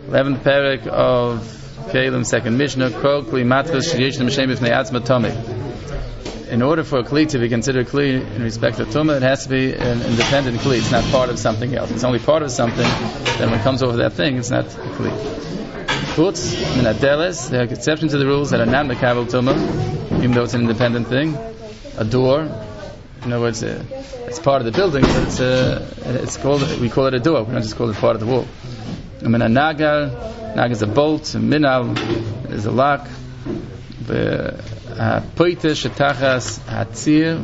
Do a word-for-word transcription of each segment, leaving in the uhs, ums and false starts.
eleventh parak of Kelim, second Mishnah. Kol kli matchus sheyesh l'mishem b'fnei atzma tamei. In order for a kli to be considered kli in respect of tumah, it has to be an independent kli. It's not part of something else. It's only part of something. Then when it comes over that thing, it's not a kli. Chutz min hadeles, there are exceptions to the rules that are not mekabel tumah, even though it's an independent thing. A door, in other words, uh, it's part of the building, but it's uh, it's called we call it a door. We don't just call it part of the wall. I mean, a nagar, nagar is a bolt. A minal is a lock. The poite shetachas hatzir,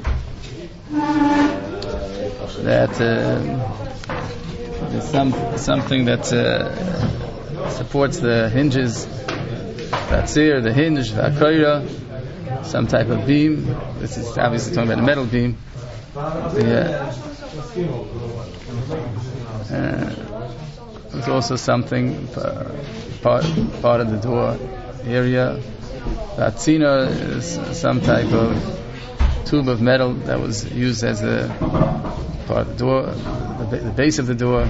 that uh, there's some something that uh, supports the hinges. Hatzir, the hinge, hakoira, some type of beam. This is obviously talking about a metal beam. Yeah. Uh, there's also something uh, part part of the door area. Hatzina is some type of tube of metal that was used as a part of the door, the, the base of the door.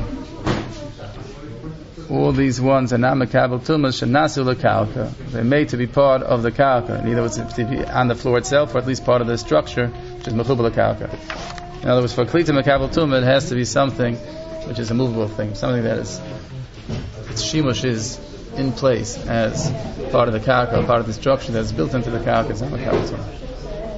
All these ones are not mekabel tumah shenasu lekalka. They're made to be part of the kalka. In other words, to be on the floor itself, or at least part of the structure, which is mechubel lekalka. In other words, for klita mekabel tumah, it has to be something which is a movable thing, something that is its shimush is in place as part of the kalka, part of the structure that's built into the kalka. It's not mekabel tumah.